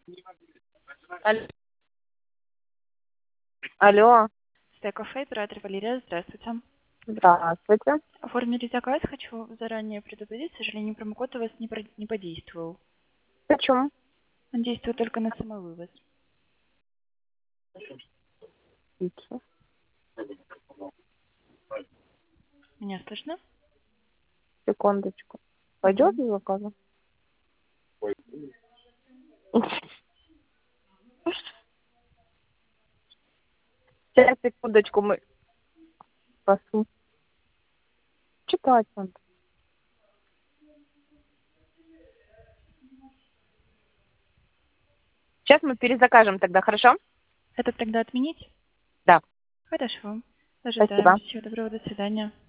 Алло. Алло. Стек-кафе, оператор Валерия, здравствуйте. Здравствуйте. Оформили заказ, хочу заранее предупредить, к сожалению, промокод у вас не подействовал. Почему? Он действует только на самовывоз. Пицца. Меня слышно? Секундочку. Пойдет Мгм. из заказа? Сейчас, секундочку, мы посмотрим. Читать надо. Сейчас мы перезакажем тогда, хорошо? Это тогда отменить? Да. Хорошо. Спасибо. Ожидаем. Всего доброго, до свидания.